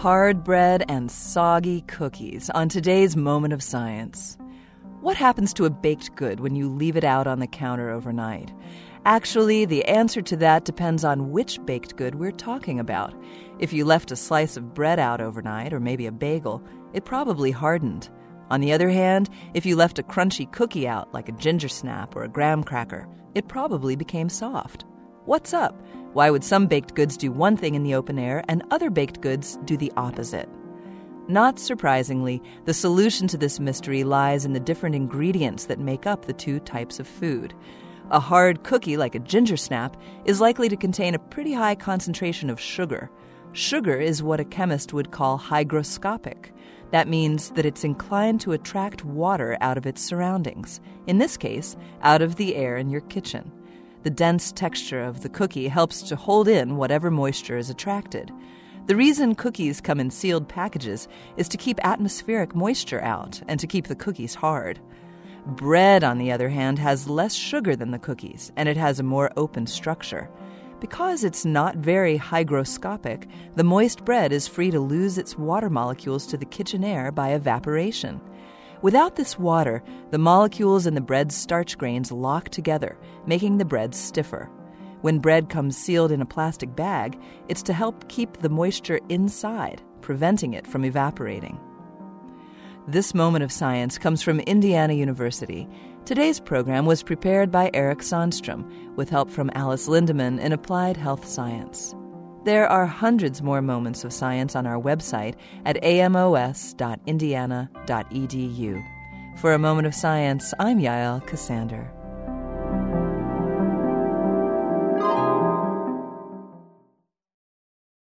Hard bread and soggy cookies on today's Moment of Science. What happens to a baked good when you leave it out on the counter overnight? Actually, the answer to that depends on which baked good we're talking about. If you left a slice of bread out overnight, or maybe a bagel, it probably hardened. On the other hand, if you left a crunchy cookie out, like a ginger snap or a graham cracker, it probably became soft. What's up? Why would some baked goods do one thing in the open air and other baked goods do the opposite? Not surprisingly, the solution to this mystery lies in the different ingredients that make up the two types of food. A hard cookie, like a ginger snap, is likely to contain a pretty high concentration of sugar. Sugar is what a chemist would call hygroscopic. That means that it's inclined to attract water out of its surroundings, in this case, out of the air in your kitchen. The dense texture of the cookie helps to hold in whatever moisture is attracted. The reason cookies come in sealed packages is to keep atmospheric moisture out and to keep the cookies hard. Bread, on the other hand, has less sugar than the cookies, and it has a more open structure. Because it's not very hygroscopic, the moist bread is free to lose its water molecules to the kitchen air by evaporation. Without this water, the molecules in the bread's starch grains lock together, making the bread stiffer. When bread comes sealed in a plastic bag, it's to help keep the moisture inside, preventing it from evaporating. This Moment of Science comes from Indiana University. Today's program was prepared by Eric Sandstrom, with help from Alice Lindemann in Applied Health Science. There are hundreds more moments of science on our website at amos.indiana.edu. For A Moment of Science, I'm Yael Cassander.